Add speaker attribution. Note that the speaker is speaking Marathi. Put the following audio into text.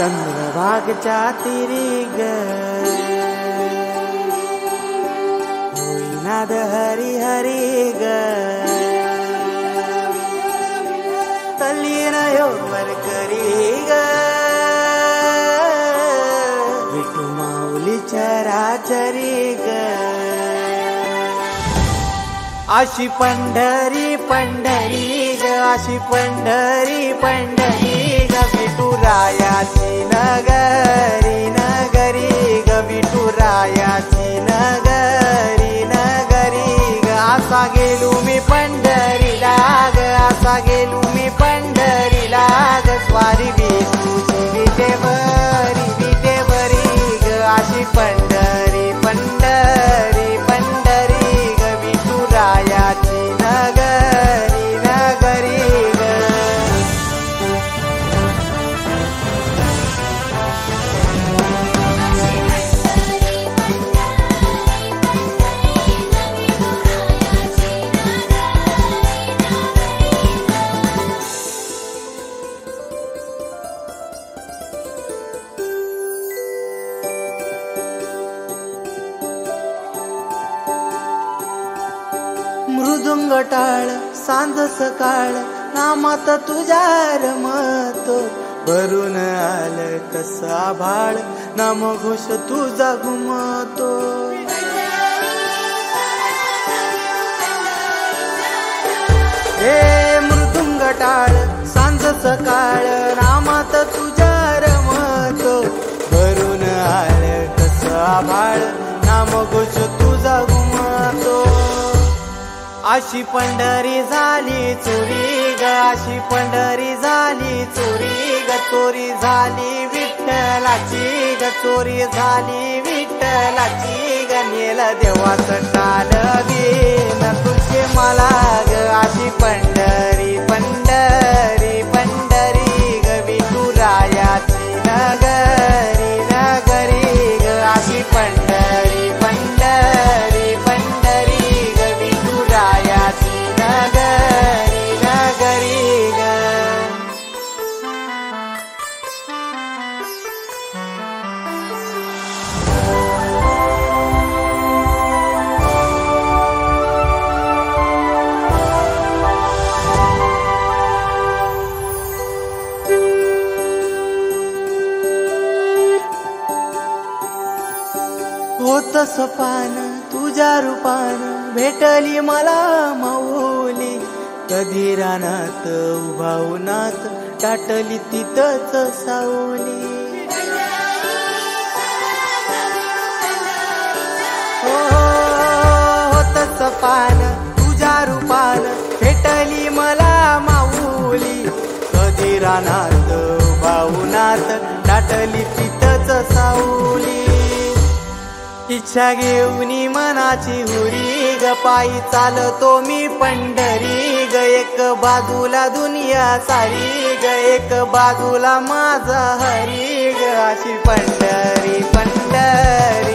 Speaker 1: चंद्रभागच्या तिरी ग होईनाद हरी हरी ग तल्लीन योवर करी ग विठू माऊली चराचरी ग अशी पंढरी पंढरी ग अशी पंढरी पंढरी ग विठुरायाची नगरी नगरी ग विठुरायाची नगरी नगरी ग असा गेलो मी पंढरीला ग असा गेलो मी पंढरीला ग स्वारी विठूची विटेवरी ग अशी पंढरी पंढरी पंढरी ग विठुरायाची नगरी नगरी ग मृदुंग टाळ सांज सकाळ नामात तुझ्या रमतो भरून आलं कस आभाळ नाम घोष तुझा घुमतो हे मृदुंग टाळ सांज सकाळ नामात तुझ्या रमतो भरून आलं कस आभाळ नाम घोष तुझा घुमतो अशी पंढरी झाली चोरी ग अशी पंढरी झाली चोरी ग चोरी झाली विठ्ठलाची ग चोरी झाली विठ्ठलाची ग नेल देवाचं टाल बिन तुझे मला ग अशी पंढरी पंढरी पंढरी ग विठुरायाची नगरी नगरी ग अशी पंढरी पंढरी पंढरी ग विठुरायाची नगरी नगरी ग होत सपान तुझ्या रूपान भेटली मला माऊली कधी रानात उभा उन्हात टाटली तिथंच सावली होत सपान तुझ्या रूपान भेटली मला माऊली कधी रानात उभा उन्हात टाटली तिथंच सावली इच्छा घेऊनी मनाची हुरी ग पायी चालतो मी पंढरी ग एक बाजूला दुनिया सारी ग एक बाजूला माझा हरी ग अशी पंढरी पंढरी